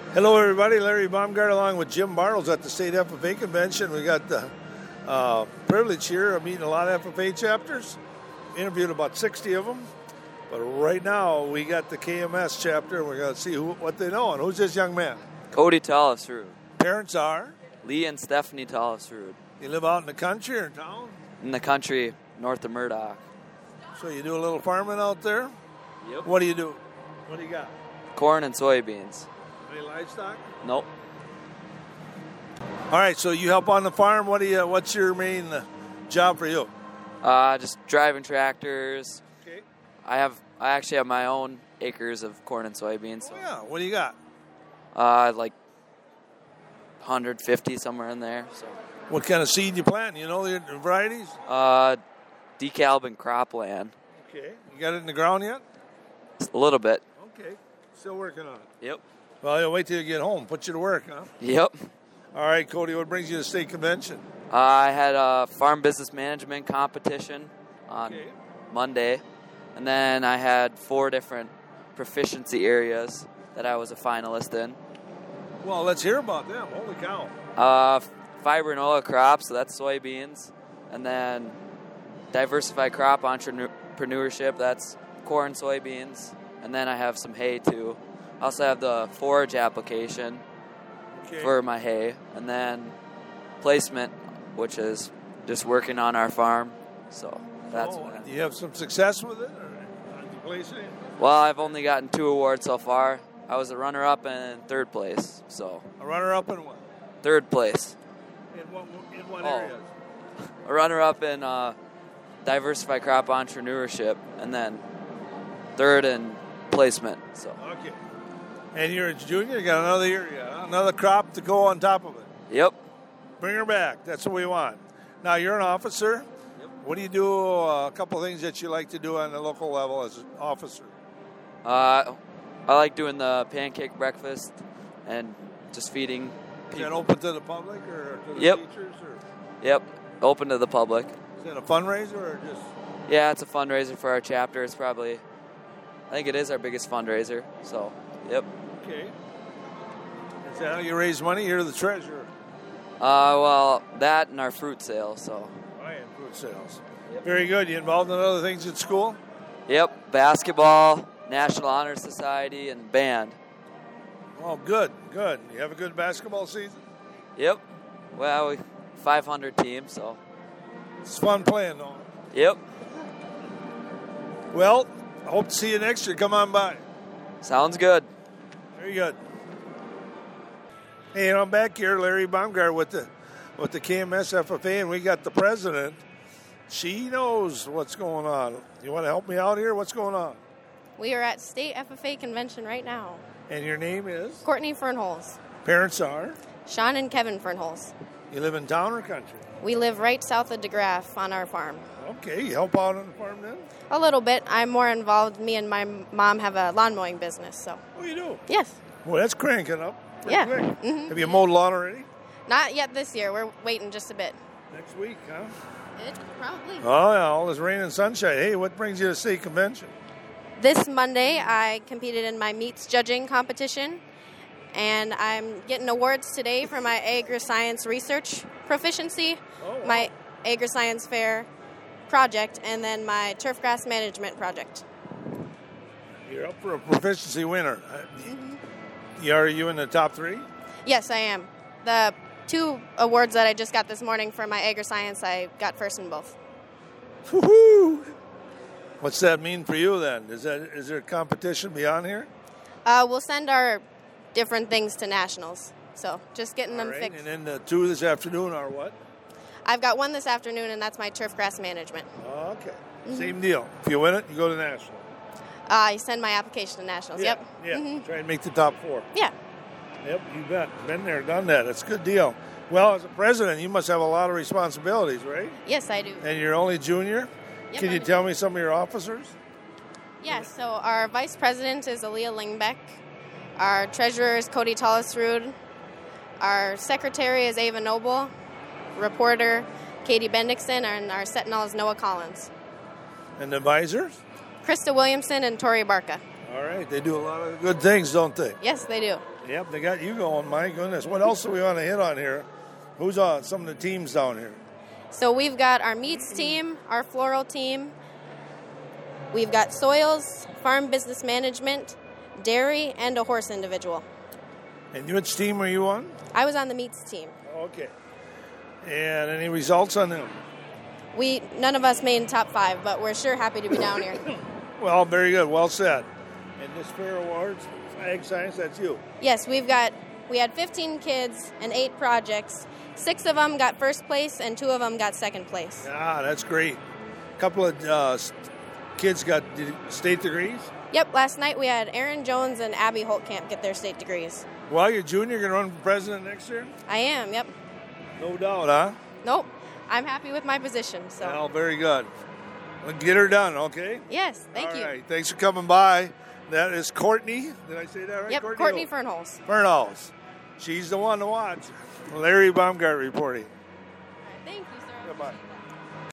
Hello, everybody. Larry Baumgart along with Jim Bartles at the State FFA Convention. We got the privilege here of meeting a lot of FFA chapters. Interviewed about 60 of them. But right now, we got the KMS chapter, and we're going to see what they know. And who's this young man? Cody Tallisrud. Parents are? Lee and Stephanie Tallisrud. You live out in the country or in town? In the country, north of Murdoch. So you do a little farming out there? Yep. What do you do? What do you got? Corn and soybeans. Any livestock? Nope. All right, so you help on the farm. What's your main job for you? Just driving tractors. Okay. I actually have my own acres of corn and soybeans. So, Oh, yeah. What do you got? like 150 somewhere in there. So, What kind of seed you plant? You know the varieties? DeKalb and cropland. Okay. You got it in the ground yet? A little bit. Okay. Still working on it. Yep. Well, you'll wait till you get home. Put you to work, huh? Yep. All right, Cody, what brings you to the state convention? I had a farm business management competition on Monday, and then I had 4 different proficiency areas that I was a finalist in. Well, let's hear about them. Holy cow. Fiber and oil crops, so that's soybeans, and then diversified crop entrepreneurship, that's corn, soybeans, and then I have some hay too. I also have the forage application for my hay, and then placement, which is just working on our farm. So that's Do you have some success with it, or did you place it? Well, I've only gotten 2 awards so far. I was a runner-up and 3rd place. So A runner-up in what? 3rd place. In what areas? A runner-up in diversified crop entrepreneurship, and then 3rd in placement. So Okay. And you're a junior. You got another area, huh? Another crop to go on top of it. Yep. Bring her back. That's what we want. Now, you're an officer. Yep. What do you do? A couple of things that you like to do on the local level as an officer. I like doing the pancake breakfast and just feeding Is people. that open to the public or to the Yep. teachers? Or Yep. Open to the public. is that a fundraiser or just? Yeah, it's a fundraiser for our chapter. It's probably, I think it is our biggest fundraiser. So, yep. Okay. Is that how you raise money? You're the treasurer. Well, that and our fruit sale. So, I am food sales. Yep. Very good. You involved in other things at school? yep. Basketball, National Honor Society, and band. Oh, good, good. You have a good basketball season? Yep. Well, 500 teams. So, It's fun playing, though. yep. Well, I hope to see you next year. Come on by. Sounds good. Very good. Hey, and I'm back here, Larry Baumgart, with the KMS FFA, and we got the president. She knows what's going on. You want to help me out here? What's going on? We are at State FFA Convention right now. And your name is? Courtney Fernholz. Parents are? Sean and Kevin Fernholz. You live in town or country? We live right south of DeGraff on our farm. Okay, you help out on the farm then? A little bit. I'm more involved. Me and my mom have a lawn mowing business, so. Oh, you do? Yes. Well, that's cranking up pretty Yeah. quick. Mhm. Have you mowed lawn already? Not yet this year. We're waiting just a bit. Next week, huh? Probably. Oh, yeah, all this rain and sunshine. Hey, what brings you to state convention? This Monday, I competed in my meats judging competition, and I'm getting awards today for my agri-science research proficiency, Oh, wow. my agri-science fair project, and then my turf grass management project. You're up for a proficiency winner. Are you in the top 3? Yes, I am. The 2 awards that I just got this morning for my agri-science, I got first in both. Woohoo! What's that mean for you then? Is there a competition beyond here? We'll send our different things to nationals, so just getting them All right, fixed. and then the 2 this afternoon are what? I've got one this afternoon, and that's my turf grass management. Okay. Same deal. If you win it, you go to national. I send my application to nationals. Yeah, Yep. yeah. Mhm. Try and make the top 4. Yeah. Yep, you bet. Been there, done that. That's a good deal. Well, as a president, you must have a lot of responsibilities, right? Yes, I do. And you're only junior? Yep, Can you I'm- tell me some of your officers? Yes, so our vice president is Aaliyah Lingbeck. Our treasurer is Cody Tallisrud. Our secretary is Ava Noble. Reporter Katie Bendixson. And our sentinel is Noah Collins. And the advisors? Krista Williamson and Tori Barca. All right. They do a lot of good things, don't they? Yes, they do. Yep, they got you going. My goodness. What else do we want to hit on here? Who's on some of the teams down here? So we've got our meats team, our floral team. We've got soils, farm business management, dairy, and a horse individual. And which team were you on? I was on the meats team. Okay. And any results on them? None of us made top 5, but we're sure happy to be down here. Well, very good. Well said. And this Fair Awards, Ag Science, that's you. Yes, we had 15 kids and 8 projects. 6 of them got first place and 2 of them got second place. Ah, that's great. A couple of kids got state degrees. Yep, last night we had Aaron Jones and Abby Holtkamp get their state degrees. Well, you're junior, going to run for president next year? I am, yep. No doubt, huh? Nope, I'm happy with my position. So. Well, very good. Well, get her done, okay? Yes, thank you. All right, thanks for coming by. That is Courtney. Did I say that right? Yep, Courtney Fernholz. Fernholz. She's the one to watch. Larry Baumgart reporting. Thank you, sir. Goodbye.